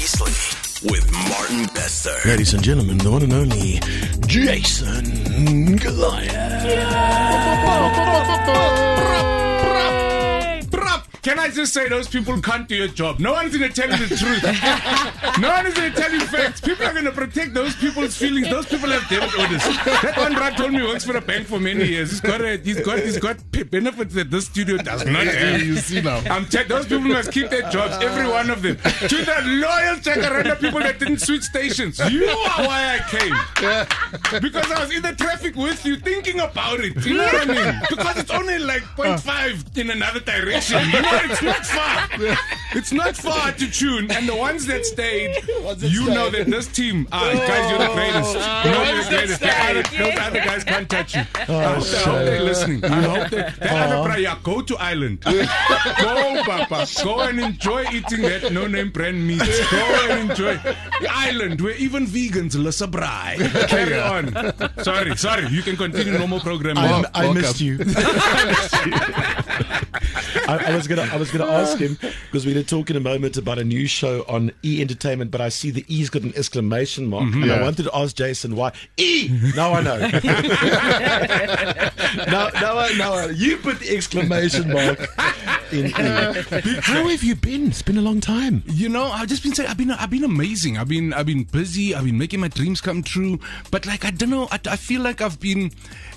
Precisely with Martin Bester. Ladies and gentlemen, the one and only Jason Goliath. Can I just say those people can't do your job? No one's going to tell you the truth. No one is going to tell you facts. People are going to protect those people's feelings. Those people have debit orders. That one rat told me he works for a bank for many years. He's got benefits that this studio does not have. You see now. Those people must keep their jobs, every one of them. To the loyal Jacaranda people that didn't switch stations. You are why I came. Because I was in the traffic with you thinking about it. You know what I mean? Because it's only like 0.5 in another direction. You know, it's not far. It's not far to tune. And the ones that stayed, you know that this team, guys, you're the greatest. You know you're the greatest. Those other guys can't touch you. I hope they're listening. I hope they go to Ireland. Go, Papa. Go and enjoy eating that no-name brand meat. Go and enjoy Ireland, where even vegans love a braai. Carry on. Sorry. You can continue normal programming. I missed you. I was gonna ask him, because we were talking a moment about a new show on E! Entertainment, but I see the E's got an exclamation mark. Mm-hmm. And I wanted to ask Jason why. E! Now I know. now you put the exclamation mark in E. How have you been? It's been a long time. You know, I've just been saying, I've been amazing. I've been busy. I've been making my dreams come true. But like, I don't know. I feel like I've been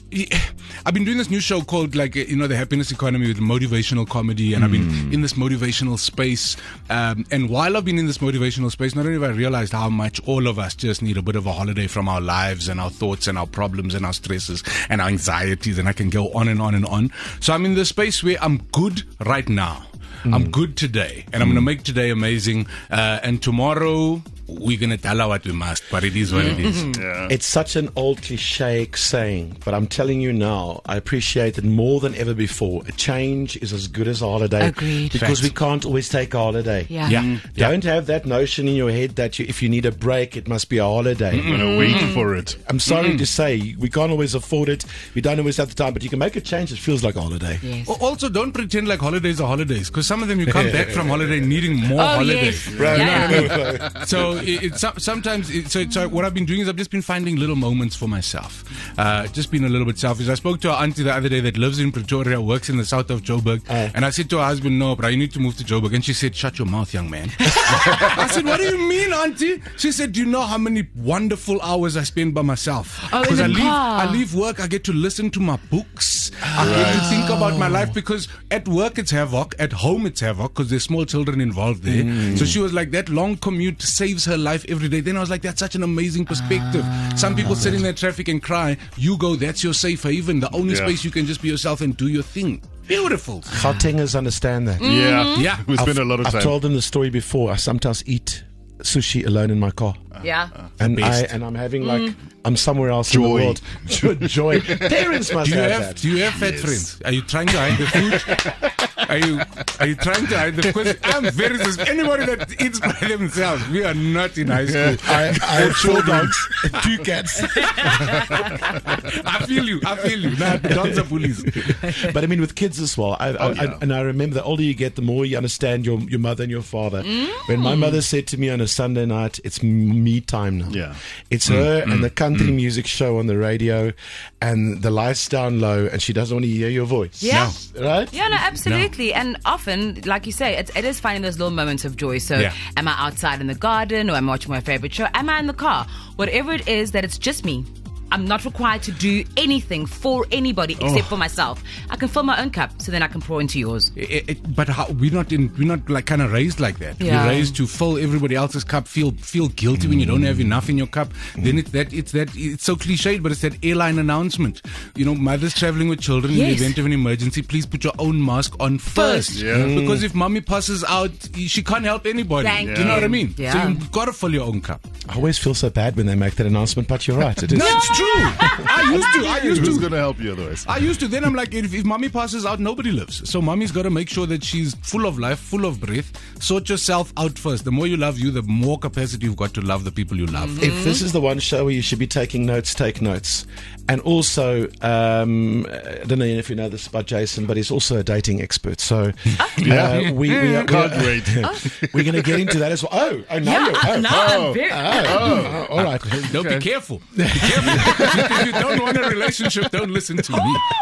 doing this new show called, like, you know, The Happiness Economy, with motivational comedy, and I've been in this motivational space. And while I've been in this motivational space, not only have I realized how much all of us just need a bit of a holiday from our lives and our thoughts and our problems and our stresses and our anxieties, and I can go on and on and on. So I'm in this space where I'm good right now. I'm good today, and I'm going to make today amazing. And tomorrow, we're going to tell her what we must, but it is what it is. Yeah. It's such an old cliche saying, but I'm telling you now, I appreciate it more than ever before. A change is as good as a holiday. Agreed. Because Fact. we can't always take a holiday. Yeah. Don't have that notion in your head that if you need a break, it must be a holiday. I'm going to wait for it. I'm sorry to say, we can't always afford it. We don't always have the time, but you can make a change that feels like a holiday. Yes. Also, don't pretend like holidays are holidays, because some of them you come back from holiday needing more holidays. Yes. Right. Yeah. So sometimes what I've been doing is I've just been finding little moments for myself. Just being a little bit selfish. I spoke to our auntie the other day that lives in Pretoria, works in the south of Joburg, and I said to her husband, "No, but you need to move to Joburg." And she said, "Shut your mouth, young man." I said, "What do you mean, auntie?" She said, "Do you know how many wonderful hours I spend by myself? Because I leave work, I get to listen to my books, I get to think about my life, because at work it's havoc, at home it's havoc, because there's small children involved there." So she was like, that long commute saves her life every day. Then I was like, that's such an amazing perspective. Some people sit in their traffic and cry. You go, that's your safe haven, the only space you can just be yourself and do your thing. Beautiful. Gautengers understand that. Yeah. We spend a lot of time. I've told them the story before. I sometimes eat sushi alone in my car. Yeah. And I'm having like, I'm somewhere else in the world. Joy. Parents must have that. Do you have fat friends? Are you trying to hide the food? Are you trying to hide the food? I'm very suspicious. Anybody that eats by themselves, we are not in high school. I have 4 dogs, 2 cats. I feel you. Nah, dogs are bullies. But I mean, with kids as well. I remember the older you get, the more you understand your mother and your father. When my mother said to me on a Sunday night, it's me time now. Yeah. It's her and the country music show on the radio, and the lights down low, and she doesn't want to hear your voice. Yeah. Right? Yeah, no, absolutely. And often, like you say, it is finding those little moments of joy. So, am I outside in the garden, or am I watching my favorite show? Am I in the car? Whatever it is, that it's just me. I'm not required to do anything for anybody except for myself. I can fill my own cup, so then I can pour into yours. But we're not like kind of raised like that. Yeah. We're raised to fill everybody else's cup. Feel guilty when you don't have enough in your cup. Then it's so cliched, but it's that airline announcement. You know, mothers traveling with children in the event of an emergency, please put your own mask on first. Because if mommy passes out, she can't help anybody. Thank you know what I mean? Yeah. So you've got to fill your own cup. I always feel so bad when they make that announcement, but you're right. It is. No, it's true. I used Who's to. going to help you otherwise? I used to. Then I'm like, if mommy passes out, nobody lives. So mommy's got to make sure that she's full of life, full of breath. Sort yourself out first. The more you love you, the more capacity you've got to love the people you love. If this is the one show where you should be taking notes, take notes. And also, I don't know if you know this about Jason, but he's also a dating expert. So we are Can't wait. we're going to get into that as well. Oh, no. I'm very. All right. No, be careful. Be careful. If you don't want a relationship, don't listen to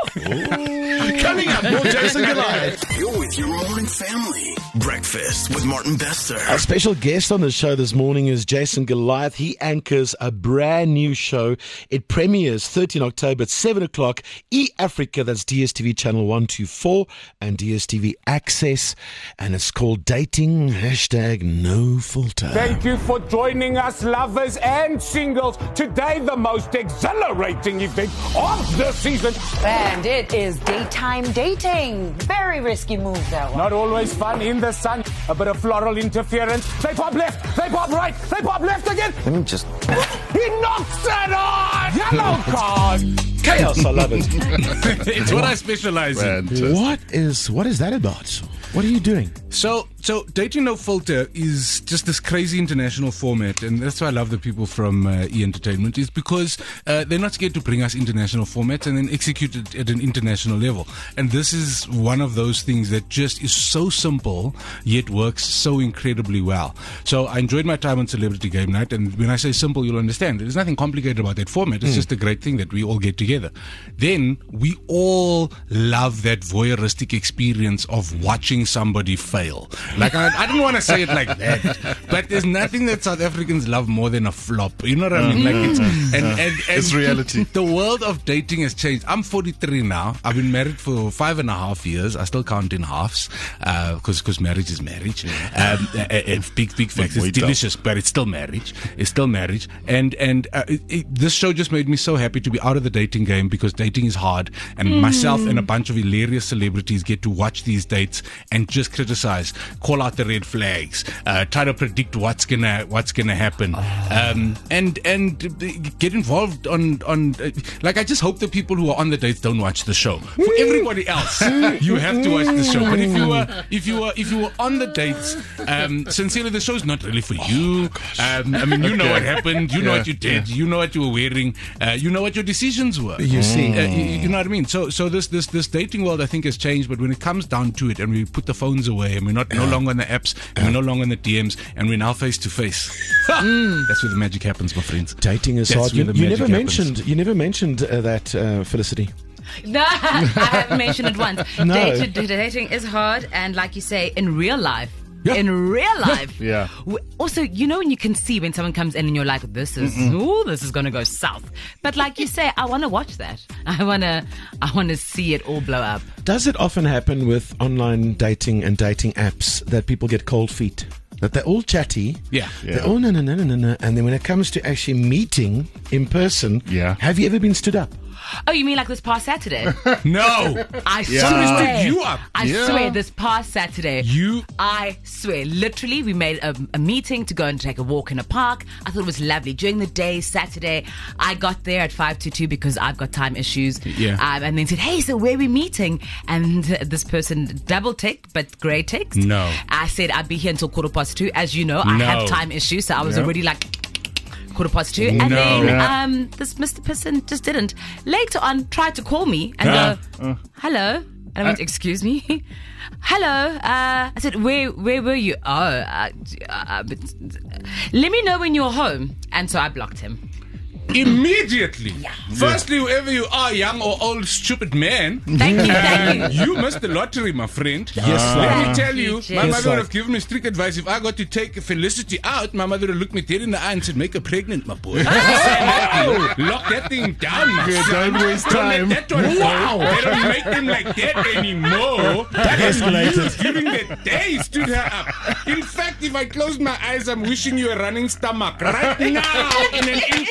me. Coming up, more Jason Goliath. You're with your morning family. Breakfast with Martin Bester. Our special guest on the show this morning is Jason Goliath. He anchors a brand new show. It premieres 13 October at 7 o'clock. E-Africa, that's DSTV channel 124 and DSTV Access. And it's called Dating #NoFilter. Thank you for joining us, lovers and singles. Today, the most exhilarating event of the season. And it is daytime dating. Very risky move, that one. Not always fun in the sun. A bit of floral interference. They pop left, they pop right, they pop left again. Let me just... He knocks it on! Yellow card! Chaos, I love it. It's what I specialize in. Fantastic. What is that about? What are you doing? So Dating No Filter is just this crazy international format, and that's why I love the people from E-Entertainment, is because they're not scared to bring us international formats and then execute it at an international level. And this is one of those things that just is so simple, yet works so incredibly well. So I enjoyed my time on Celebrity Game Night, and when I say simple, you'll understand. There's nothing complicated about that format. It's just a great thing that we all get together. Then we all love that voyeuristic experience of watching somebody fail. Like, I don't want to say it like that, but there's nothing that South Africans love more than a flop. You know what I mean? Like, It's reality. The world of dating has changed. I'm 43 now. I've been married for 5.5 years. I still count in halves, because marriage is marriage. Big facts. It's delicious, but it's still marriage. It's still marriage. And this show just made me so happy to be out of the dating game, because dating is hard. And myself and a bunch of hilarious celebrities get to watch these dates and just criticize, call out the red flags, try to predict what's gonna happen, and get involved on like, I just hope the people who are on the dates don't watch the show. For everybody else, you have to watch the show. But if you were on the dates, sincerely, the show's not really for you. I mean, you know what happened, you know what you did, you know what you were wearing, you know what your decisions were. You see, you know what I mean. So this dating world, I think, has changed. But when it comes down to it, and we put the phones away, and we're no longer on the apps, and we're no longer on the DMs, and we're now face to face. That's where the magic happens, my friends. dating is That's hard. where the You magic never mentioned that, Felicity. No, I haven't mentioned it once. No. Dating is hard, and like you say, in real life. Yeah. In real life. Yeah. Also, you know, when you can see when someone comes in and you're like, this is going to go south. But like you say, I want to watch that. I want to see it all blow up. Does it often happen with online dating and dating apps that people get cold feet? That they're all chatty. Yeah. They're, oh, no. And then when it comes to actually meeting in person, have you ever been stood up? Oh, you mean like this past Saturday? No. I Somebody swear. stood you up. I swear, this past Saturday. You. I swear. Literally, we made a meeting to go and take a walk in a park. I thought it was lovely. During the day, Saturday, I got there at 5:22 because I've got time issues. Yeah. And then said, hey, so where are we meeting? And this person double ticked, but grey ticked. No. I said, I'd be here until 2:15. As you know, I No. have time issues, so I was already like... 2:15, and No. then this Mr. Person just didn't. Later on, tried to call me and go, hello. And I went, excuse me? Hello. I said, where were you? Let me know when you're home. And so I blocked him. Immediately. Firstly, whoever you are, young or old, stupid man, Thank you. you missed the lottery, my friend. Yes, Let me tell you, my Yes, mother sir. would have given me strict advice. If I got to take Felicity out, my mother would have looked me dead in the eye and said, make her pregnant, my boy. Lock that thing down, my son. Don't waste Don't let time. that one fall. They don't make them like that anymore. That escalated. During the day, stood her up. In fact, if I close my eyes, I'm wishing you a running stomach right now in an inconvenient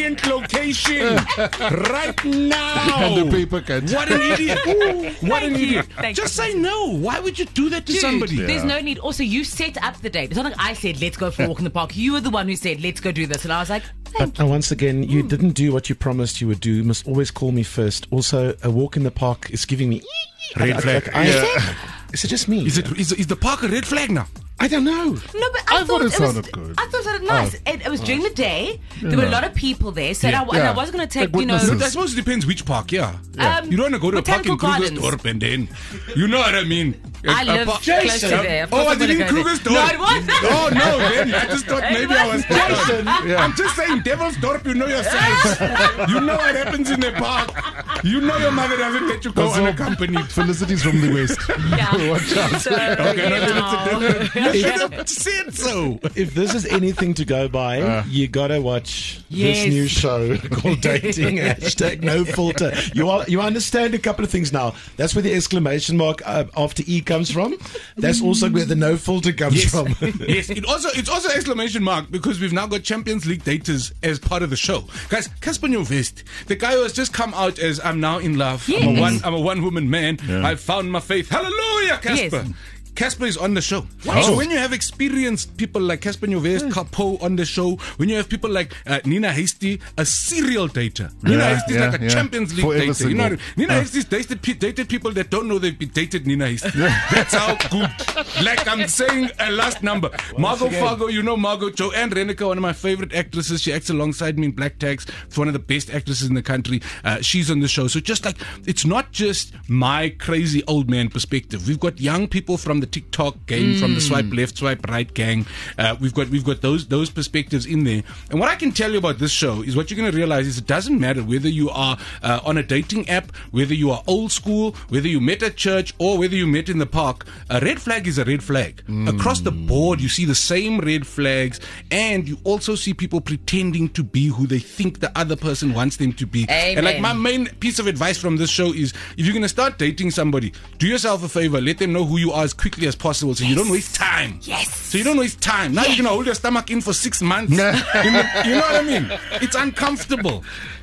convenient location right now. And the paper cut. What an idiot. What an idiot. Thank Just you. say no. Why would you do that to Dude, somebody? there's no need. Also, you set up the date. It's not like I said, let's go for a walk in the park. You were the one who said, let's go do this. And I was like, thank And once again, you didn't do what you promised you would do. You must always call me first. Also, a walk in the park is giving me Red flag. Is it just me? Is the park a red flag now? I don't know. No, but I thought it was, sounded good. I thought it sounded nice. It was during the day. There were a lot of people there. So and I was going to take, Like witnesses. But I suppose it depends which park, yeah. You don't want to go to a park in Botanical Gardens. Krugersdorp and then, you know what I mean. I A live park- close to there. Of course Oh, I I'm gonna didn't go there. Krugersdorp. No, it wasn't. Oh, no, then I just thought maybe I was. Jason. I'm just saying, Devilsdorp, you know your size. You know what happens in the park. You know your mother doesn't let you go Also, unaccompanied. Felicity's from the West. Yeah. Watch out. So, Okay, no, then it's a different. You should If, have said so. if this is anything to go by, you gotta watch Yes. this new show called Dating #No Filter. You understand a couple of things now. That's where the exclamation mark after E comes from. That's also where the no filter comes from. Yes, it's also exclamation mark because we've now got Champions League daters as part of the show. Guys, Casper Nyovest, the guy who has just come out as I'm now in love. Yes. I'm a one-woman man. I found my faith. Hallelujah, Casper. Yes. Casper is on the show. Wow. So when you have experienced people like Casper Nyovest, Capo on the show, when you have people like Nina Hasty, a serial dater. Nina Hasty is like a Champions League Forever dater. You know, single. Nina Hasty's dated people that don't know they've been dated Nina Hasty. That's how good. Like I'm saying a last number. Margot Fargo, you know Margot. Joanne Reneke, one of my favorite actresses. She acts alongside me in Black Tags. It's one of the best actresses in the country. She's on the show. So just like, it's not just my crazy old man perspective. We've got young people from the TikTok gang, from the swipe left, swipe right gang. We've got those perspectives in there. And what I can tell you about this show is what you're going to realize is it doesn't matter whether you are on a dating app, whether you are old school, whether you met at church, or whether you met in the park. A red flag is a red flag. Across the board, you see the same red flags, and you also see people pretending to be who they think the other person wants them to be. Amen. And like my main piece of advice from this show is, if you're going to start dating somebody, do yourself a favor, let them know who you are as quickly as possible so you don't waste time. Yes. So you don't waste time. Now you're going to hold your stomach in for 6 months. You know what I mean? It's uncomfortable.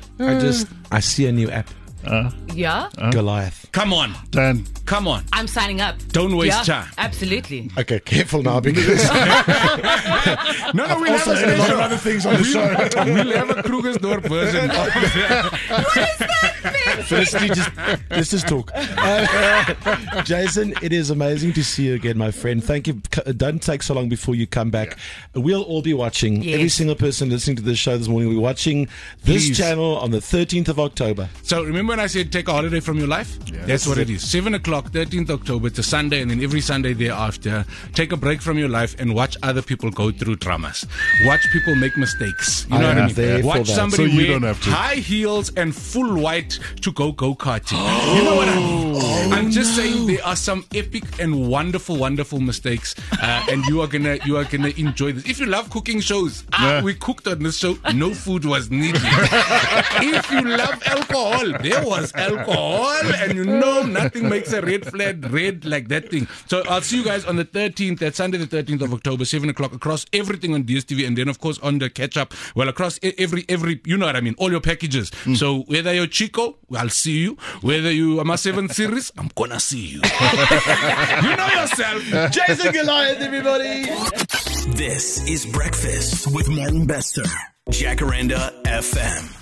I see a new app, Yeah. Goliath. Come on. Dan. Come on. I'm signing up. Don't waste Yeah, time. absolutely. Okay, careful now because No, we'll also have said a lot of special. other things on the show. We'll have a Krugersdorp version. Felicity, let's just talk. Jason, it is amazing to see you again, my friend. Thank you. Don't take so long before you come back. We'll all be watching. Yes. Every single person listening to this show this morning will be watching this Please. channel on the 13th of October. So remember when I said take a holiday from your life? That's what it is. 7 o'clock, 13th October. It's a Sunday, and then every Sunday thereafter, take a break from your life and watch other people go through dramas. Watch people make mistakes. You know I what I am mean? there for Watch that. somebody So you wear don't have to. high heels and full white to go karting. You know what I mean? I'm just saying there are some epic and wonderful mistakes, and you are gonna enjoy this. If you love cooking shows, we cooked on this show. No food was needed. If you love alcohol, there was alcohol, and you know nothing makes a red flag red like that thing. So I'll see you guys on the 13th. That's Sunday, the 13th of October, 7 o'clock across everything on DSTV, and then of course on the catch up. Well, across every you know what I mean, all your packages. So whether you're Chico, I'll see you. Whether you are my 7th series, I'm gonna see you. You know yourself. Jason Goliath, everybody. This is Breakfast with Martin Bester. Jacaranda FM.